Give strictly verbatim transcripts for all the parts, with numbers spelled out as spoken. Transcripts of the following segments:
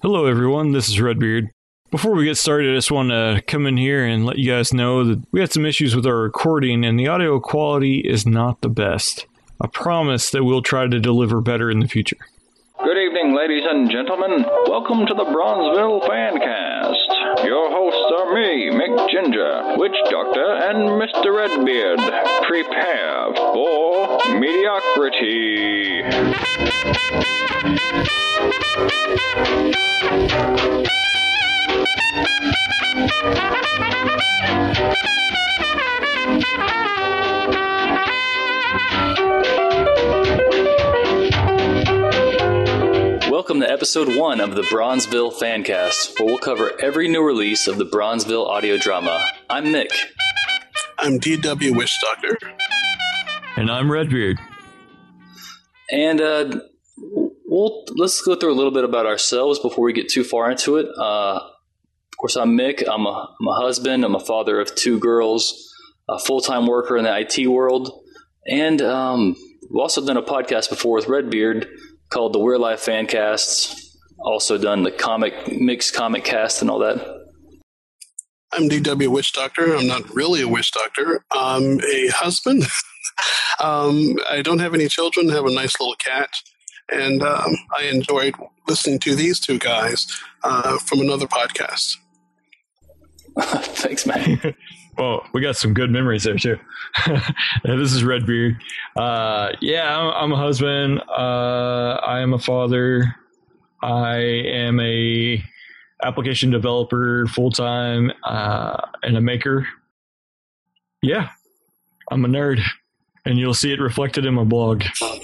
Hello everyone, this is Redbeard. Before we get started, I just want to come in here and let you guys know that we had some issues with our recording and the audio quality is not the best. I promise that we'll try to deliver better in the future. Good evening, ladies and gentlemen. Welcome to the Bronzeville Fancast. Your hosts are me, Mick Ginger, Witch Doctor, and Mister Redbeard. Prepare for mediocrity. Welcome to episode one of the Bronzeville Fancast, where we'll cover every new release of the Bronzeville audio drama. I'm Mick. I'm D W Witch Doctor. And I'm Redbeard. And uh, we'll let's go through a little bit about ourselves before we get too far into it. Uh, of course, I'm Mick. I'm a, I'm a husband. I'm a father of two girls, a full-time worker in the I T world, and um, we've also done a podcast before with Redbeard called the We're Life Fancasts. Also done the comic mixed comic cast and all that. I'm D W Witch Doctor. I'm not really a witch doctor. I'm a husband. um, I don't have any children. I have a nice little cat. And um, I enjoyed listening to these two guys uh, from another podcast. Thanks, man. Well, we got some good memories there, too. This is Redbeard. Uh, yeah, I'm, I'm a husband. Uh, I am a father. I am a application developer full-time uh, and a maker. Yeah, I'm a nerd. And you'll see it reflected in my blog.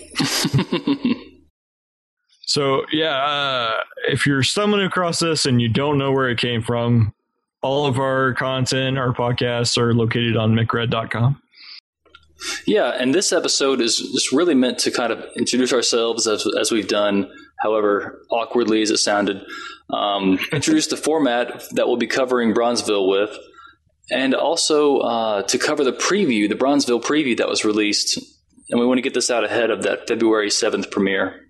So, yeah, uh, if you're stumbling across this and you don't know where it came from, all of our content, our podcasts are located on mick red dot com. Yeah, and this episode is just really meant to kind of introduce ourselves as as we've done, however awkwardly as it sounded. Um, introduce the format that we'll be covering Bronzeville with, and also uh, to cover the preview, the Bronzeville preview that was released. And we want to get this out ahead of that February seventh premiere.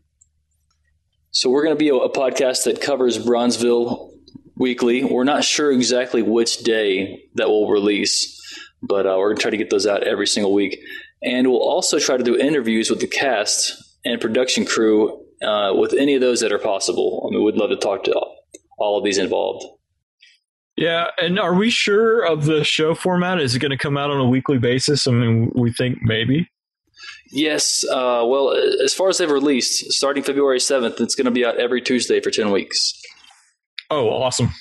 So we're going to be a, a podcast that covers Bronzeville weekly. We're not sure exactly which day that we'll release, but uh, we're going to try to get those out every single week. And we'll also try to do interviews with the cast and production crew uh, with any of those that are possible. I mean, we'd love to talk to all, all of these involved. Yeah, and are we sure of the show format? Is it going to come out on a weekly basis? I mean, we think maybe. Yes. Uh, well, as far as they've released, starting February seventh, it's going to be out every Tuesday for ten weeks. Oh, awesome.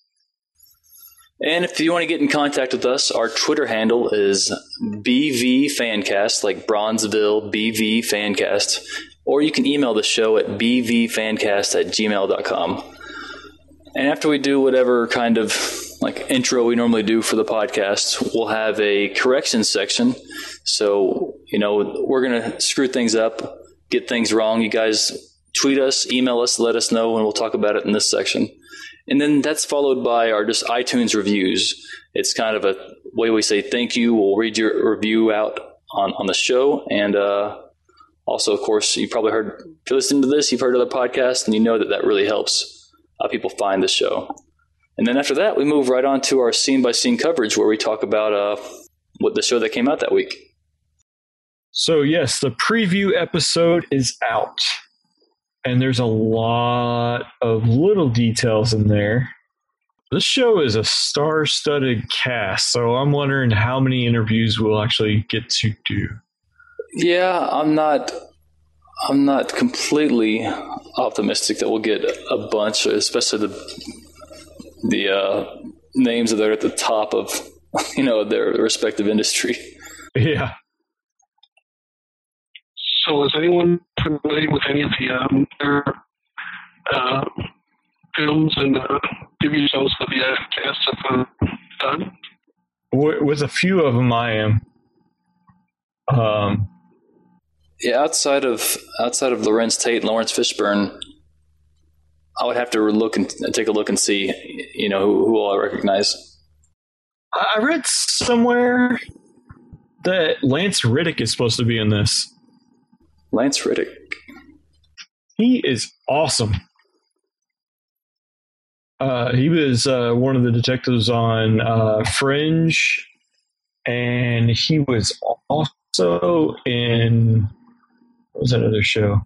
And if you want to get in contact with us, our Twitter handle is B V Fancast, like Bronzeville B V Fancast. Or you can email the show at b v fancast at gmail dot com. And after we do whatever kind of like intro we normally do for the podcast, we'll have a corrections section. So, you know, we're going to screw things up, get things wrong. You guys tweet us, email us, let us know, and we'll talk about it in this section. And then that's followed by our just iTunes reviews. It's kind of a way we say thank you. We'll read your review out on, on the show. And uh, also, of course, you probably heard, if you're listening to this, you've heard other podcasts, and you know that that really helps uh, people find the show. And then after that, we move right on to our scene-by-scene coverage where we talk about uh, what the show that came out that week. So, yes, the preview episode is out. And there's a lot of little details in there. This show is a star-studded cast, so I'm wondering how many interviews we'll actually get to do. Yeah, I'm not I'm not completely optimistic that we'll get a bunch, especially the the uh, names that are at the top of, you know, their respective industry. Yeah. So is anyone familiar with any of the um, their, uh, films and uh, T V shows that the uh, cast have uh, done? With a few of them, I am. Um, yeah, outside of outside of Lorenz Tate and Lawrence Fishburne, I would have to look and take a look and see, you know, who, who all I recognize. I read somewhere that Lance Reddick is supposed to be in this. Lance Reddick. He is awesome. Uh, he was uh, one of the detectives on uh, Fringe, and he was also in what was that other show?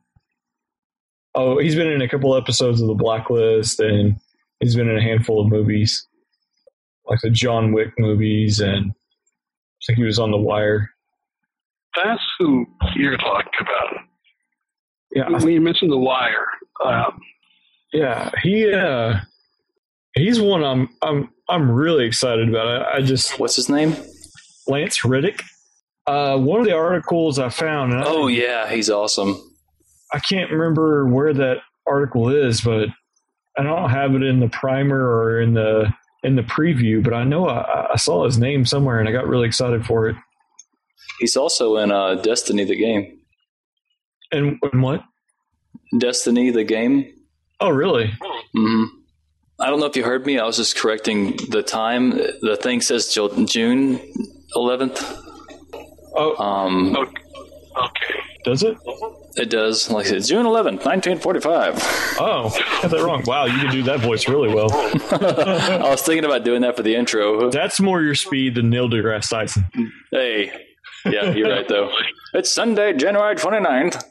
Oh, he's been in a couple episodes of The Blacklist, and he's been in a handful of movies, like the John Wick movies, and I think he was on The Wire. That's who you're talking about. Yeah, when you mentioned The Wire, um, yeah, he uh, he's one I'm I'm I'm really excited about. I, I just What's his name? Lance Riddick. Uh, one of the articles I found. And I, Oh yeah, he's awesome. I can't remember where that article is, but I don't have it in the primer or in the in the preview. But I know I, I saw his name somewhere, and I got really excited for it. He's also in uh, Destiny, the game. And, and what? Destiny, the game. Oh, really? Mm-hmm. I don't know if you heard me. I was just correcting the time. The thing says June eleventh. Oh, um, okay. Does it? It does. Like I said, June eleventh, nineteen forty-five. Oh, got that wrong. Wow, you can do that voice really well. I was thinking about doing that for the intro. That's more your speed than Neil deGrasse Tyson. Hey. Yeah, you're right, though. It's Sunday, January twenty-ninth.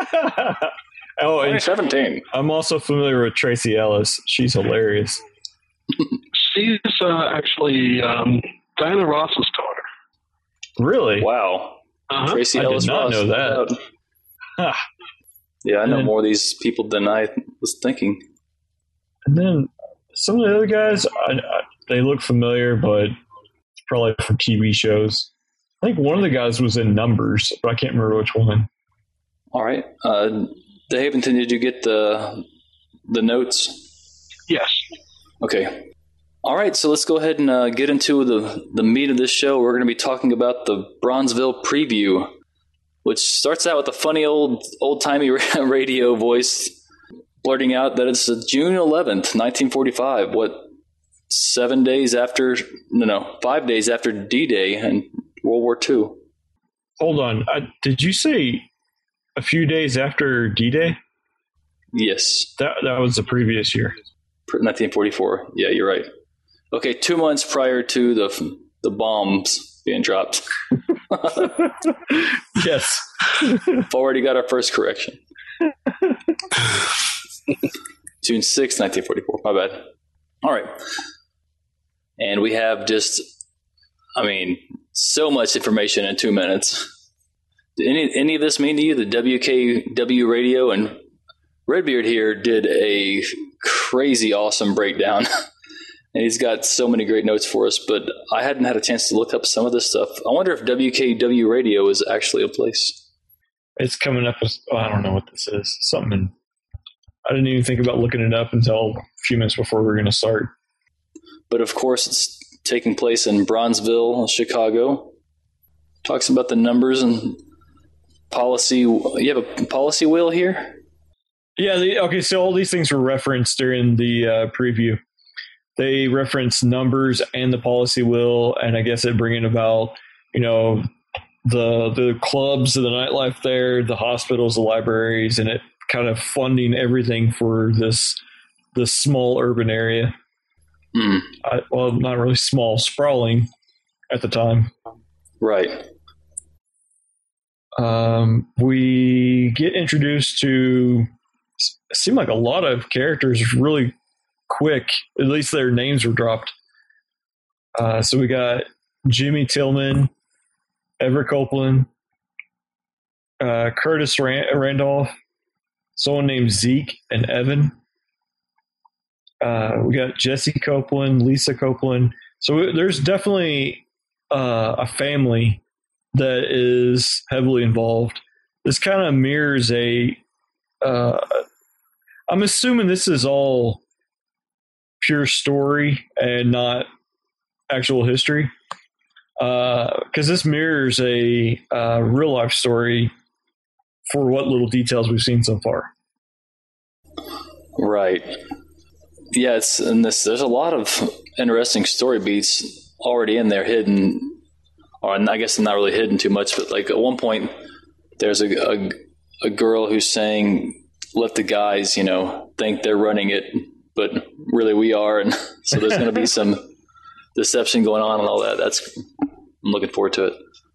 Oh, and twenty seventeen. I'm also familiar with Tracy Ellis. She's hilarious. She's uh, actually um, Diana Ross's daughter. Really? Wow. Uh-huh. Tracy I Ellis did not Ross. know that. Huh. Yeah, I know And- more of these people than I was thinking. And then some of the other guys, I, I, they look familiar, but probably from T V shows. I think one of the guys was in Numbers, but I can't remember which one. All right. Uh, Daventon, did you get the the notes? Yes. Okay. All right, so let's go ahead and uh, get into the, the meat of this show. We're going to be talking about the Bronzeville preview, which starts out with a funny old old-timey radio voice blurting out that it's June eleventh, nineteen forty-five. What, seven days after, no, no, five days after D-Day and World War Two. Hold on. I, did you say a few days after D-Day? Yes. That that was the previous year. nineteen forty-four. Yeah, you're right. Okay, two months prior to the the bombs being dropped. Yes. Already got our first correction. June sixth, nineteen forty-four. My bad. All right. And we have just, I mean, so much information in two minutes. Did any, any of this mean to you? The W K W radio and Redbeard here did a crazy awesome breakdown. And he's got so many great notes for us, but I hadn't had a chance to look up some of this stuff. I wonder if W K W radio is actually a place. It's coming up with, oh, I don't know what this is. Something. In, I didn't even think about looking it up until a few minutes before we were going to start. But of course, it's taking place in Bronzeville, Chicago. Talks about the numbers and policy. You have a policy wheel here? Yeah. The, okay. So all these things were referenced during the uh, preview. They reference numbers and the policy wheel, and I guess it bringing about, you know, the the clubs, the nightlife there, the hospitals, the libraries, and it kind of funding everything for this this small urban area. Mm. I, well, not really small, sprawling at the time. Right. Um, we get introduced to it seemed like a lot of characters really quick. At least their names were dropped. Uh, so we got Jimmy Tillman, Everett Copeland, uh, Curtis Rand- Randolph, someone named Zeke, and Evan. Uh, we got Jesse Copeland, Lisa Copeland. So there's definitely uh, a family that is heavily involved. This kind of mirrors a. Uh, I'm assuming this is all pure story and not actual history, because uh, this mirrors a uh, real life story for what little details we've seen so far. Right. Yeah, it's in this. There's a lot of interesting story beats already in there, hidden, or I guess not really hidden too much. But like at one point, there's a a, a girl who's saying, "Let the guys, you know, think they're running it, but really we are. And so there's going to be some deception going on and all that. That's, I'm looking forward to it.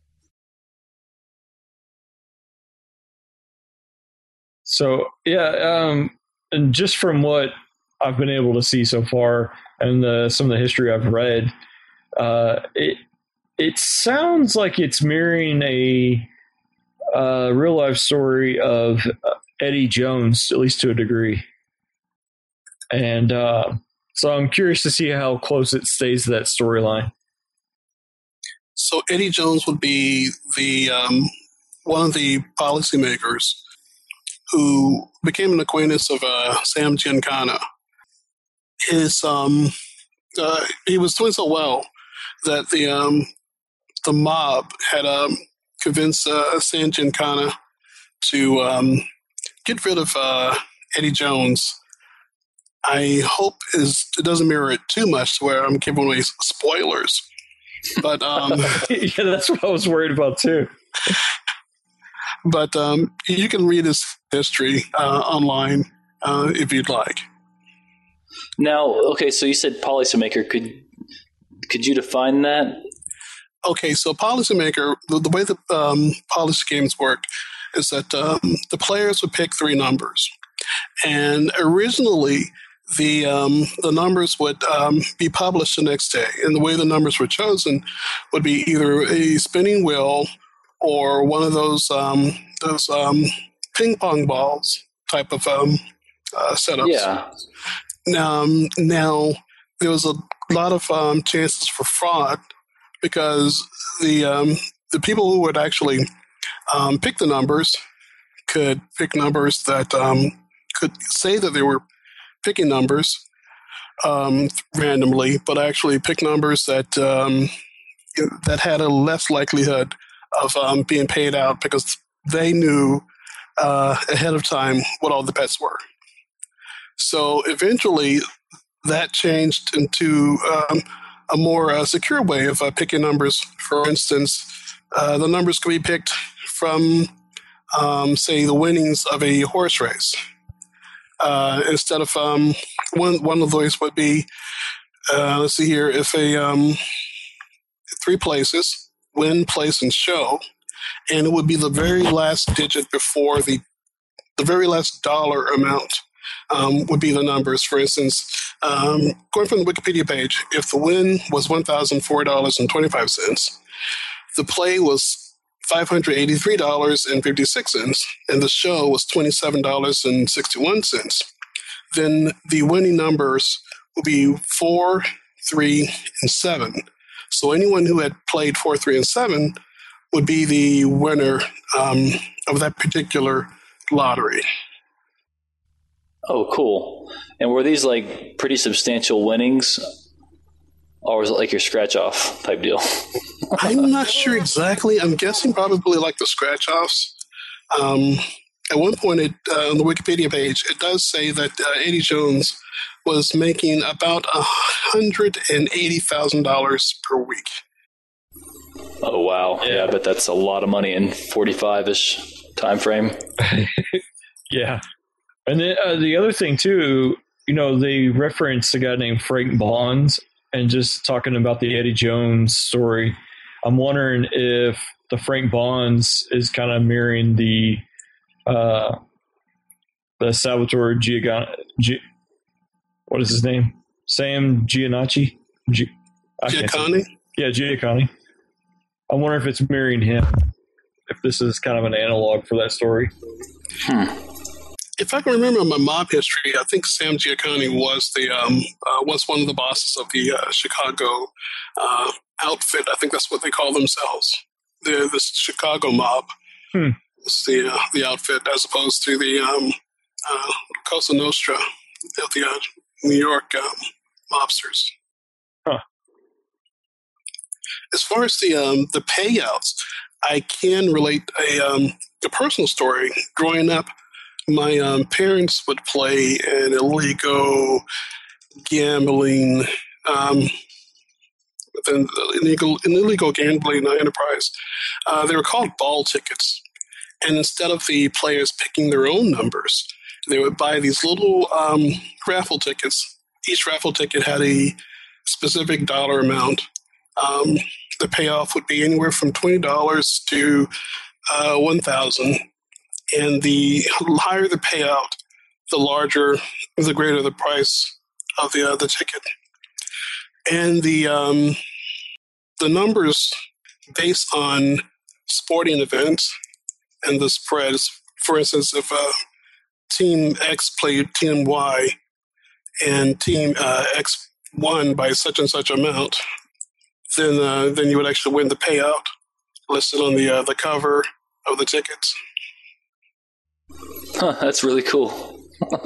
So, yeah, um, and just from what I've been able to see so far and the, some of the history I've read, uh, it it sounds like it's mirroring a uh, real life story of Eddie Jones, at least to a degree. And uh, so I'm curious to see how close it stays to that storyline. So Eddie Jones would be the um, one of the policymakers who became an acquaintance of uh, Sam Giancana. His um, uh, he was doing so well that the um, the mob had um, convinced uh, Sam Giancana to um, get rid of uh, Eddie Jones. I hope is it doesn't mirror it too much to where I'm giving away spoilers. But um, yeah, that's what I was worried about too. But um, you can read his history uh, online uh, if you'd like. Now, okay, so you said policymaker. Could could you define that? Okay, so policymaker, the, the way the um, policy games work is that um, the players would pick three numbers. And originally, the um, the numbers would um, be published the next day. And the way the numbers were chosen would be either a spinning wheel or one of those um, those um, ping pong balls type of um, uh, setups. Yeah. Um, now, there was a lot of um, chances for fraud because the um, the people who would actually um, pick the numbers could pick numbers that um, could say that they were picking numbers um, randomly, but actually pick numbers that um, that had a less likelihood of um, being paid out because they knew uh, ahead of time what all the bets were. So eventually, that changed into um, a more uh, secure way of uh, picking numbers. For instance, uh, the numbers could be picked from, um, say, the winnings of a horse race. Uh, instead of um, one, one of those would be, uh, let's see here, if a um, three places, win, place, and show, and it would be the very last digit before the the very last dollar amount um, would be the numbers. For instance, um, going from the Wikipedia page, if the win was one thousand four dollars and twenty-five cents, the play was five hundred eighty-three dollars and fifty-six cents, and the show was twenty-seven dollars and sixty-one cents, then the winning numbers will be four, three, and seven. So anyone who had played four, three, and seven would be the winner um, of that particular lottery. Oh, cool. And were these like pretty substantial winnings? Or was it like your scratch off type deal? I'm not sure exactly. I'm guessing probably like the scratch offs. Um, at one point it, uh, on the Wikipedia page, it does say that uh, Eddie Jones was making about one hundred eighty thousand dollars per week. Oh, wow. Yeah. yeah, I bet that's a lot of money in forty-five-ish time frame. Yeah. And then, uh, the other thing, too, you know, they referenced a guy named Frank Bonds and just talking about the Eddie Jones story. I'm wondering if the Frank Bonds is kind of mirroring the uh, the Salvatore Giagan- G- what is his name? Sam Giannacci? G- Giancani? Yeah, Giancani. I wonder if it's mirroring him, if this is kind of an analog for that story. Hmm. If I can remember my mob history, I think Sam Giancani was the um, uh, was one of the bosses of the uh, Chicago uh, outfit. I think that's what they call themselves. The the Chicago mob. Hmm. It's the uh, the outfit as opposed to the um, uh, Cosa Nostra, the uh, New York um, mobsters. Huh. As far as the um, the payouts, I can relate a um, a personal story. Growing up, my um, parents would play an illegal gambling, um, an illegal, an illegal gambling enterprise. Uh, they were called ball tickets. And instead of the players picking their own numbers, they would buy these little um, raffle tickets each raffle ticket had a specific dollar amount. Um, the payoff would be anywhere from twenty dollars to uh, one thousand dollars. And the higher the payout, the larger, the greater the price of the uh, the ticket. And the um, the numbers based on sporting events and the spreads. For instance, if uh, Team X played Team Y and Team uh, X won by such and such amount, then uh, then you would actually win the payout listed on the uh, the cover of the tickets. Huh, that's really cool.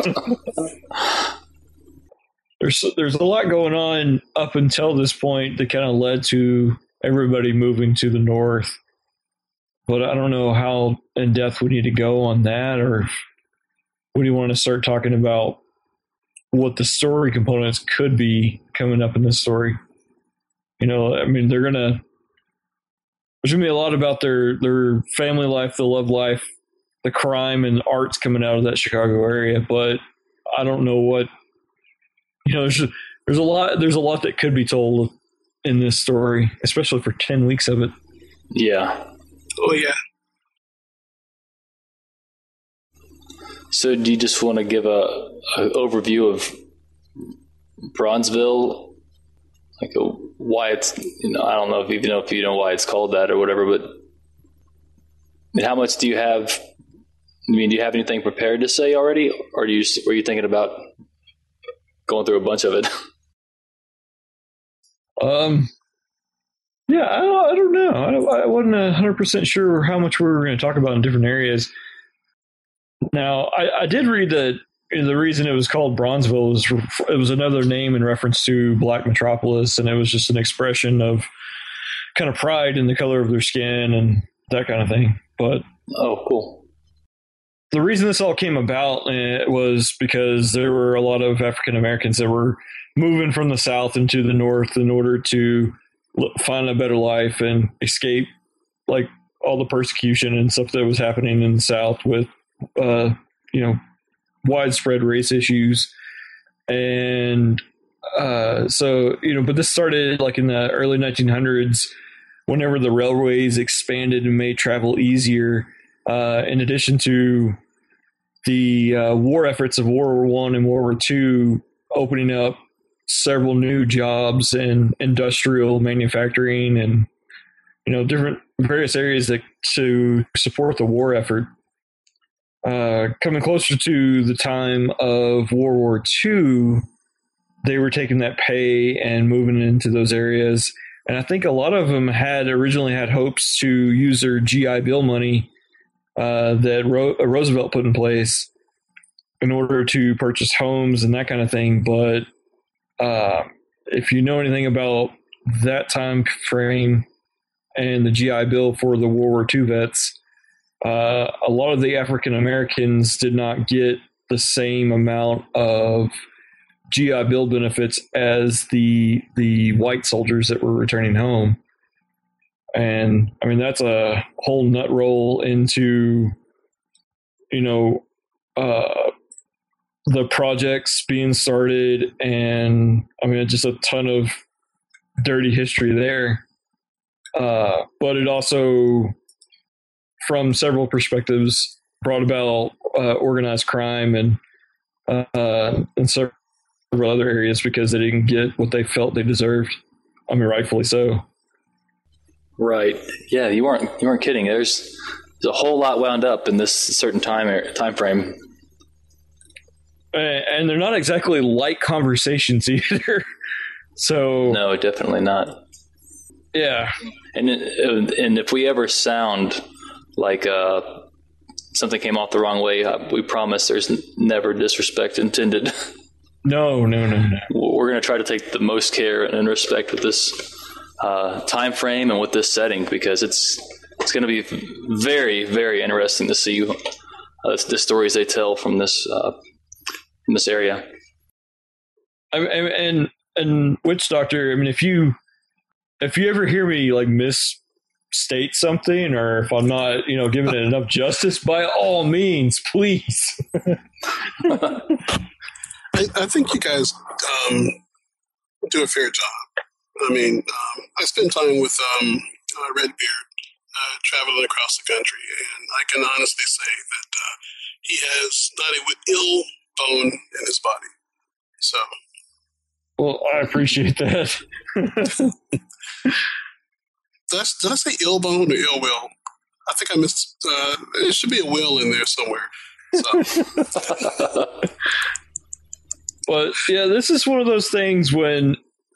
there's there's a lot going on up until this point that kind of led to everybody moving to the north. But I don't know how in depth we need to go on that, or what do you want to start talking about what the story components could be coming up in this story? You know, I mean, they're gonna there's gonna be a lot about their their family life, the love life, the crime and arts coming out of that Chicago area, but I don't know what, you know, there's, there's a lot, there's a lot that could be told in this story, especially for ten weeks of it. Yeah. Oh yeah. So do you just want to give a, a overview of Bronzeville? Like a, why it's, you know, I don't know if you know if you know why it's called that or whatever, but I mean, how much do you have? I mean, do you have anything prepared to say already, or do you were you thinking about going through a bunch of it? Um, yeah, I don't, I don't know. I, I wasn't a hundred percent sure how much we were going to talk about in different areas. Now, I, I did read that the reason it was called Bronzeville was it was another name in reference to Black Metropolis, and it was just an expression of kind of pride in the color of their skin and that kind of thing. But oh, cool. The reason this all came about was because there were a lot of African Americans that were moving from the South into the North in order to find a better life and escape like all the persecution and stuff that was happening in the South with, uh, you know, widespread race issues. And uh, so, you know, but this started like in the early nineteen hundreds, whenever the railways expanded and made travel easier. Uh, in addition to the uh, war efforts of World War One and World War Two, opening up several new jobs in industrial manufacturing and, you know, different various areas that to support the war effort. Uh, coming closer to the time of World War Two, they were taking that pay and moving into those areas. And I think a lot of them had originally had hopes to use their G I Bill money Uh, that Ro- Roosevelt put in place in order to purchase homes and that kind of thing. But uh, if you know anything about that time frame and the G I Bill for the World War Two vets, uh, a lot of the African Americans did not get the same amount of G I Bill benefits as the the white soldiers that were returning home. And I mean, that's a whole nut roll into, you know, uh, the projects being started. And I mean, just a ton of dirty history there. Uh, but it also, from several perspectives, brought about uh, organized crime and, uh, and several other areas because they didn't get what they felt they deserved. I mean, rightfully so. Right. Yeah, you weren't you weren't kidding. There's there's a whole lot wound up in this certain time time frame. And they're not exactly light conversations either. So no, definitely not. Yeah. And it, and if we ever sound like uh, something came off the wrong way, uh, we promise there's never disrespect intended. No, no, no, no. We're going to try to take the most care and respect with this uh, time frame and with this setting, because it's it's going to be very, very interesting to see uh, the stories they tell from this uh, from this area. I, and and Witch Doctor, I mean, if you if you ever hear me like misstate something, or if I'm not, you know, giving it enough justice, by all means, please. I, I think you guys um, do a fair job. I mean, um, I spend time with um, uh, Redbeard, uh, traveling across the country, and I can honestly say that uh, he has not a ill bone in his body. So, well, I appreciate that. did, I, did I say ill bone or ill will? I think I missed. Uh, there should be a will in there somewhere. So. But yeah, this is one of those things when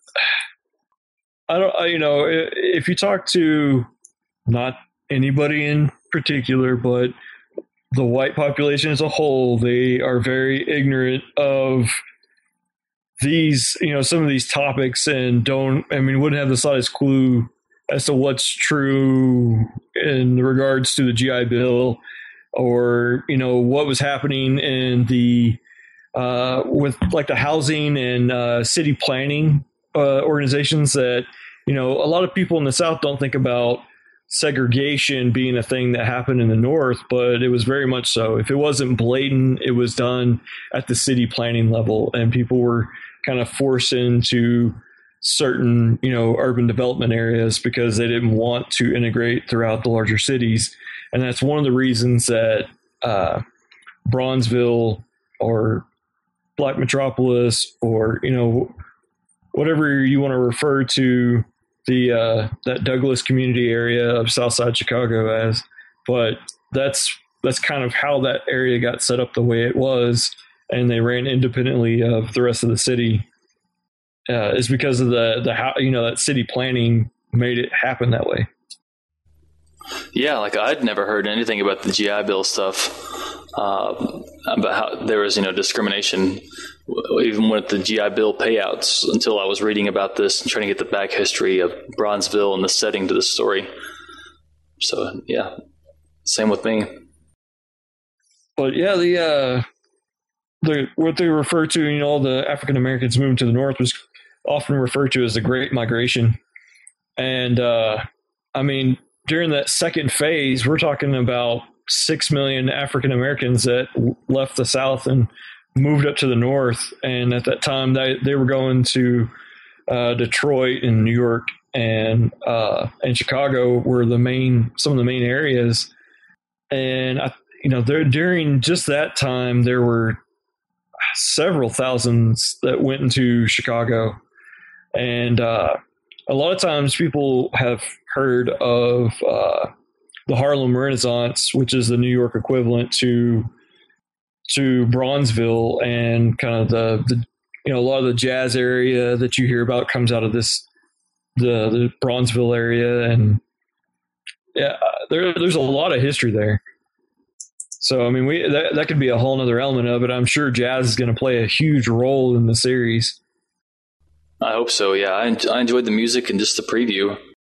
I don't, I, you know, if you talk to not anybody in particular, but the white population as a whole, they are very ignorant of these, you know, some of these topics and don't, I mean, wouldn't have the slightest clue as to what's true in regards to the G I Bill or, you know, what was happening in the, uh, with like the housing and uh, city planning uh, organizations that, you know, a lot of people in the South don't think about segregation being a thing that happened in the North, but it was very much so. If it wasn't blatant, it was done at the city planning level, and people were kind of forced into certain, you know, urban development areas because they didn't want to integrate throughout the larger cities. And that's one of the reasons that uh, Bronzeville or Black Metropolis, or, you know, whatever you want to refer to the uh, that Douglas community area of Southside Chicago as, but that's that's kind of how that area got set up the way it was, and they ran independently of the rest of the city. Uh, is because of the the how you know that city planning made it happen that way. Yeah, like I'd never heard anything about the G I Bill stuff, uh, about how there was, you know, discrimination even with the G I Bill payouts until I was reading about this and trying to get the back history of Bronzeville and the setting to the story. So yeah, same with me. But yeah, the uh, the what they refer to, you know, all the African Americans moving to the North was often referred to as the Great Migration, and uh, I mean, during that second phase, we're talking about six million African Americans that left the South and moved up to the North. And at that time, they, they were going to uh, Detroit and New York and uh, and Chicago were the main, some of the main areas. And, I, you know, there during just that time, there were several thousands that went into Chicago. And uh, a lot of times people have heard of uh, the Harlem Renaissance, which is the New York equivalent to to Bronzeville, and kind of the, the you know, a lot of the jazz area that you hear about comes out of this the the Bronzeville area, and yeah, there there's a lot of history there. So I mean, we that that could be a whole other element of it. I'm sure jazz is going to play a huge role in the series. I hope so. Yeah, I, I enjoyed the music and just the preview.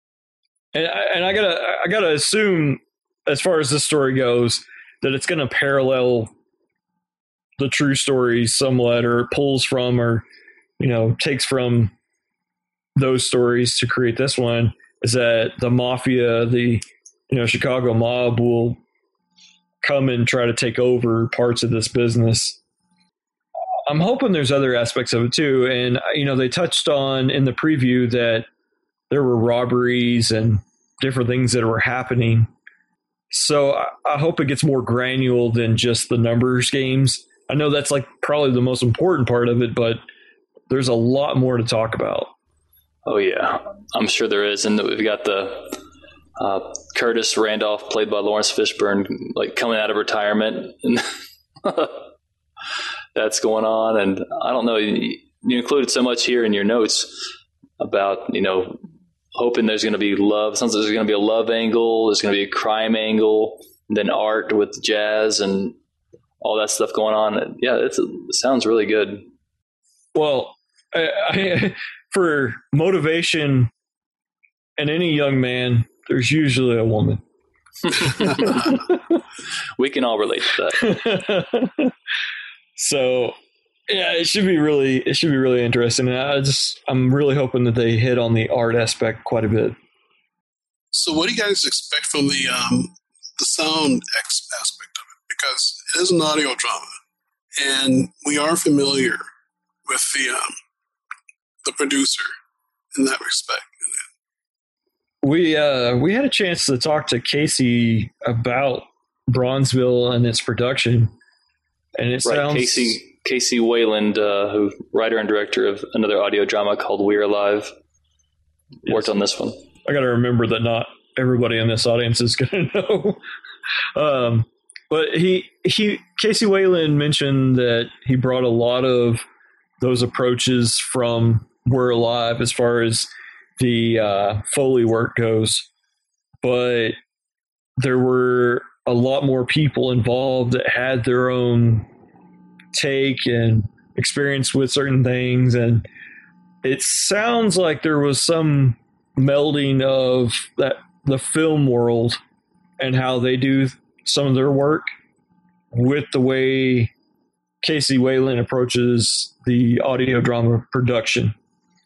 And I, and I gotta I gotta assume, as far as this story goes, that it's going to parallel the true story somewhat, or pulls from, or, you know, takes from those stories to create this one. Is that the mafia, the, you know, Chicago mob will come and try to take over parts of this business. I'm hoping there's other aspects of it too. And, you know, they touched on in the preview that there were robberies and different things that were happening. So I, I hope it gets more granular than just the numbers games. I know that's like probably the most important part of it, but there's a lot more to talk about. Oh yeah, I'm sure there is. And we've got the uh, Curtis Randolph, played by Lawrence Fishburne, like coming out of retirement, and that's going on. And I don't know, you, you included so much here in your notes about, you know, hoping there's going to be love. It sounds like there's going to be a love angle. There's going to be a crime angle, and then art with jazz and all that stuff going on. Yeah, it's, it sounds really good. Well, I, I, for motivation in any young man, there's usually a woman. We can all relate to that. So, yeah, it should be really, it should be really interesting. And I just, I'm really hoping that they hit on the art aspect quite a bit. So, what do you guys expect from the um, the sound aspect of it? Because it is an audio drama, and we are familiar with the um, the producer in that respect. We uh, we had a chance to talk to Casey about Bronzeville and its production, and it right, sounds Casey Casey Wayland, uh, who writer and director of another audio drama called We're Alive, worked yes. on this one. I got to remember that not everybody in this audience is going to know. um, but he he Casey Wayland mentioned that he brought a lot of those approaches from We're Alive as far as the uh, Foley work goes, but there were a lot more people involved that had their own take and experience with certain things, and it sounds like there was some melding of that the film world and how they do some of their work with the way Casey Wayland approaches the audio drama production.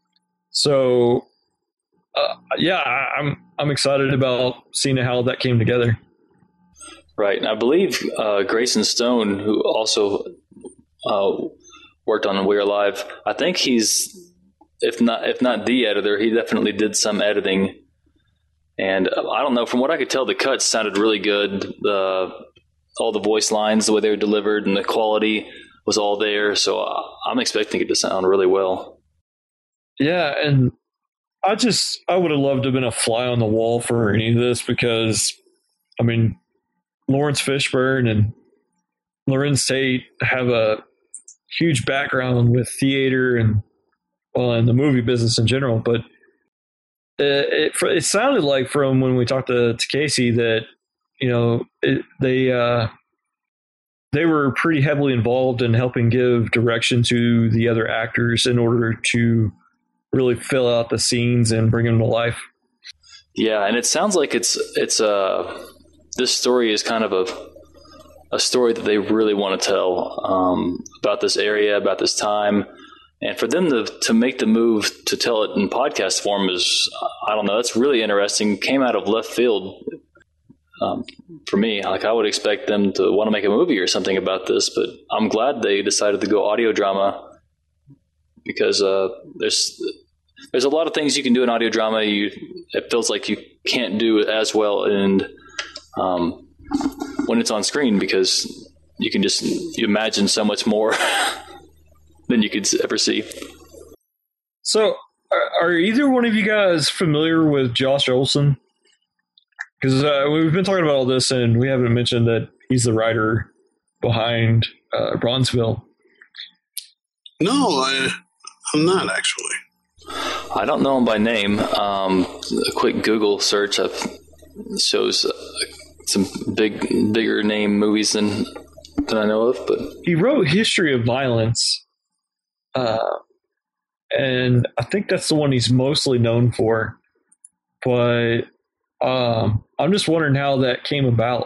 So Uh, yeah, I, I'm I'm excited about seeing how that came together. Right, and I believe uh, Grayson Stone, who also uh, worked on We're Alive, I think he's if not if not the editor, he definitely did some editing. And uh, I don't know, from what I could tell, the cuts sounded really good. The all the voice lines, the way they were delivered, and the quality was all there. So uh, I'm expecting it to sound really well. Yeah, and I just, I would have loved to have been a fly on the wall for any of this because, I mean, Lawrence Fishburne and Lorenz Tate have a huge background with theater and, well, in the movie business in general. But it, it, it sounded like from when we talked to, to Casey that, you know, it, they, uh, they were pretty heavily involved in helping give direction to the other actors in order to really fill out the scenes and bring them to life. Yeah, and it sounds like it's it's uh this story is kind of a a story that they really want to tell um, about this area, about this time, and for them to to make the move to tell it in podcast form is, I don't know, that's really interesting. Came out of left field um, for me. Like, I would expect them to want to make a movie or something about this, but I'm glad they decided to go audio drama. Because uh, there's there's a lot of things you can do in audio drama. You it feels like you can't do it as well in um, when it's on screen, because you can just you imagine so much more than you could ever see. So, are, are either one of you guys familiar with Josh Olson? Because uh, we've been talking about all this, and we haven't mentioned that he's the writer behind uh, Bronzeville. No, I. I'm not actually. I don't know him by name. Um, a quick Google search of shows uh, some big, bigger name movies than than I know of. But he wrote History of Violence, uh, and I think that's the one he's mostly known for. But um, I'm just wondering how that came about.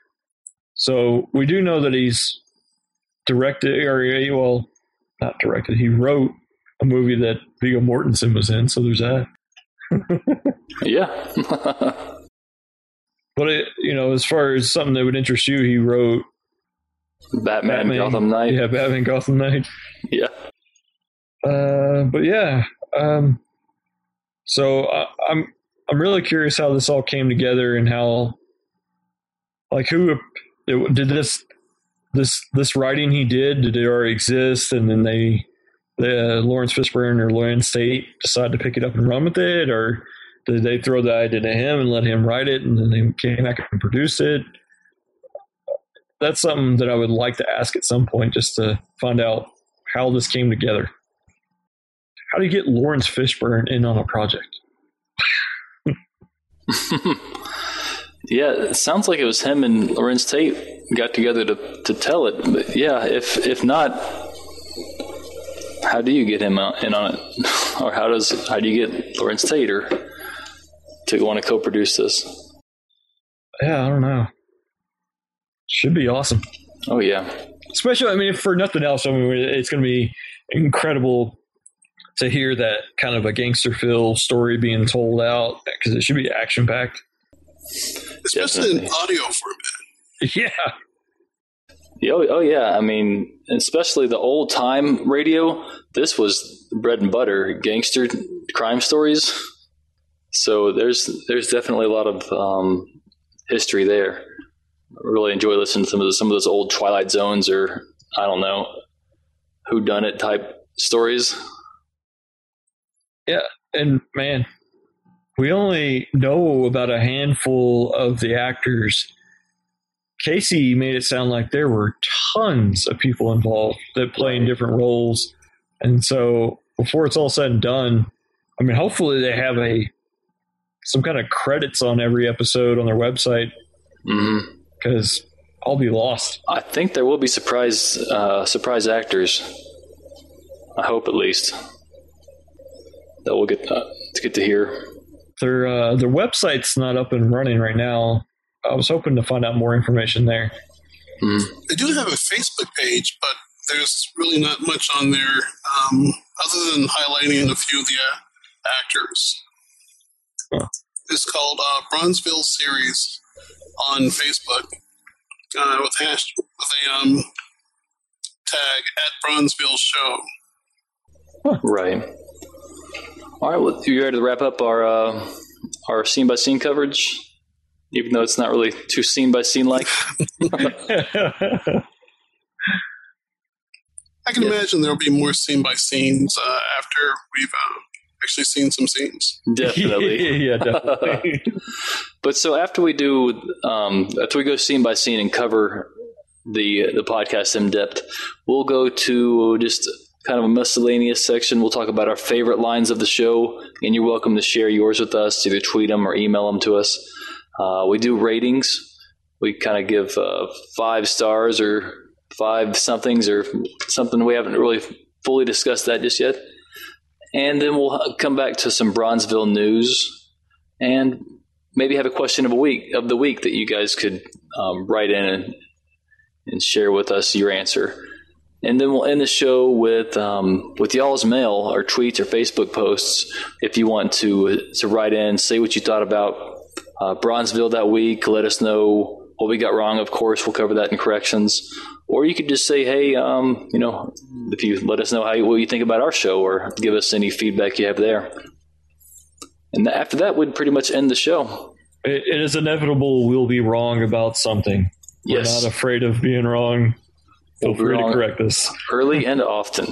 So we do know that he's directed, or well, not directed. He wrote a movie that Viggo Mortensen was in, so there's that. Yeah. But, it, you know, as far as something that would interest you, he wrote Batman, Batman Gotham Knight. Yeah, Batman Gotham Knight. Yeah. Uh, but yeah, um, so I, I'm I'm really curious how this all came together and how, like, who it, did this this this writing he did? Did it already exist, and then they, the uh, Lawrence Fishburne or Lorenz Tate decide to pick it up and run with it, or did they throw the idea to him and let him write it, and then they came back and produced it? That's something that I would like to ask at some point, just to find out how this came together. How do you get Lawrence Fishburne in on a project? Yeah, it sounds like it was him and Lorenz Tate got together to, to tell it. But yeah, if if not, how do you get him in on it? Or how does how do you get Lorenz Tate or to want to co-produce this? Yeah, I don't know. Should be awesome. Oh yeah. Especially, I mean, if for nothing else, I mean, it's going to be incredible to hear that kind of a gangster feel story being told out, because it should be action packed. Especially Definitely. In audio format. Yeah. Oh, oh yeah. I mean, especially the old time radio. This was bread and butter, gangster crime stories. So there's there's definitely a lot of um, history there. I really enjoy listening to some of the, some of those old Twilight Zones or I don't know, whodunit type stories. Yeah, and man, we only know about a handful of the actors. Casey made it sound like there were tons of people involved that play in different roles. And so before it's all said and done, I mean, hopefully they have a some kind of credits on every episode on their website, because mm-hmm. I'll be lost. I think there will be surprise uh, surprise actors. I hope at least that we'll get uh, to get to hear. Their uh, their website's not up and running right now. I was hoping to find out more information there. Mm. They do have a Facebook page, but there's really not much on there um, other than highlighting a few of the uh, actors. Huh. It's called uh, Bronzeville Series on Facebook uh, with hash with a um, tag at Bronzeville Show. Huh. Right. All right. Well, you ready to wrap up our uh, our scene by scene coverage? Even though it's not really too scene by scene like. I can yeah. imagine there'll be more scene by scenes uh, after we've uh, actually seen some scenes. Definitely. yeah, definitely. But so after we do, um, after we go scene by scene and cover the the podcast in depth, we'll go to just kind of a miscellaneous section. We'll talk about our favorite lines of the show, and you're welcome to share yours with us. Either tweet them or email them to us. Uh, we do ratings. We kind of give uh, five stars or five somethings or something. We haven't really fully discussed that just yet. And then we'll come back to some Bronzeville news and maybe have a question of a week of the week that you guys could um, write in and, and share with us your answer. And then we'll end the show with um, with y'all's mail or tweets or Facebook posts. If you want to to write in, say what you thought about Uh, Bronzeville that week, let us know what we got wrong. Of course, we'll cover that in corrections. Or you could just say, hey, um, you know, if you let us know how you, what you think about our show or give us any feedback you have there. And after that, we'd pretty much end the show. It, it is inevitable we'll be wrong about something. We're yes. not afraid of being wrong. Feel we'll free to correct us. Early and often.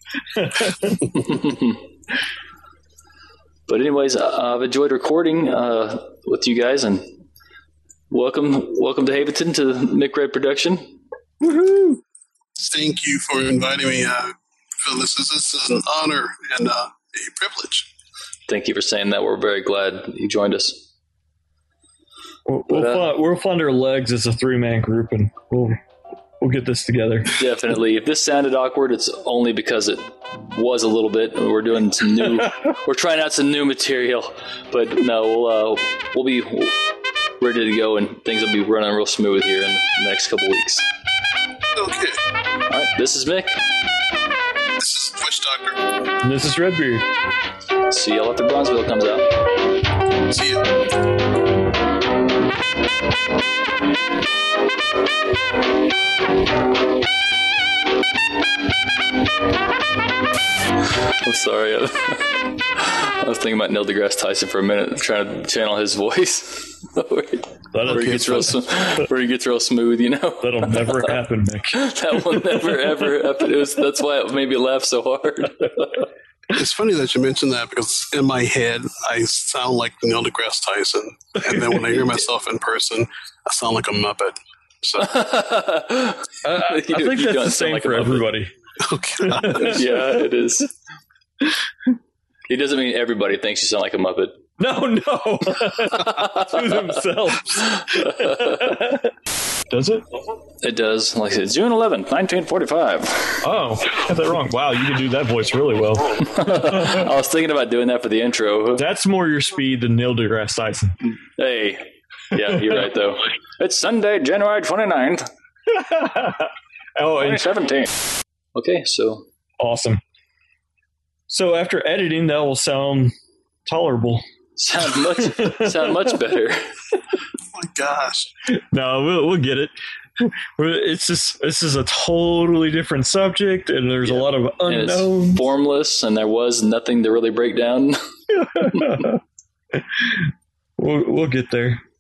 But anyways, uh, I've enjoyed recording uh, with you guys, and welcome welcome to Haventon to Mick Red Production. Woohoo! Thank you for inviting me, uh, Phil. This is, this is an honor and uh, a privilege. Thank you for saying that. We're very glad you joined us. We'll, we'll, but, uh, find, we'll find our legs as a three-man group, and we'll we'll get this together. Definitely. If this sounded awkward, it's only because it was a little bit. We're doing some new, we're trying out some new material, but no, we'll uh, we'll be ready to go, and things will be running real smooth here in the next couple weeks. Okay. All right. This is Mick. This is Witch Doctor. And this is Redbeard. See y'all after Bronzeville comes out. See ya. I'm sorry. I was thinking about Neil deGrasse Tyson for a minute, trying to channel his voice. where, he, where, he gets real, where he gets real smooth, you know? That'll never happen, Nick. That will never, ever happen. It was, that's why it made me laugh so hard. It's funny that you mentioned that, because in my head, I sound like Neil deGrasse Tyson. And then when I hear myself in person, I sound like a Muppet. So uh, I think that's the same like for everybody. Oh, God. Yeah, it is. He doesn't mean everybody thinks you sound like a Muppet. No, no. To themselves. Does it? It does. Like I said, June eleventh, nineteen forty-five. Oh, I got that wrong. Wow, you can do that voice really well. I was thinking about doing that for the intro. That's more your speed than Neil deGrasse Tyson. Hey. Yeah, you're right, though. It's Sunday, January twenty-ninth. Oh, twenty seventeen. Okay, so. Awesome. So after editing, that will sound tolerable. Sound much sound much better. Oh my gosh. No, we'll we'll get it. it's just this is a totally different subject, and there's Yeah. a lot of And it's unknowns. formless, and there was nothing to really break down. we'll we'll get there.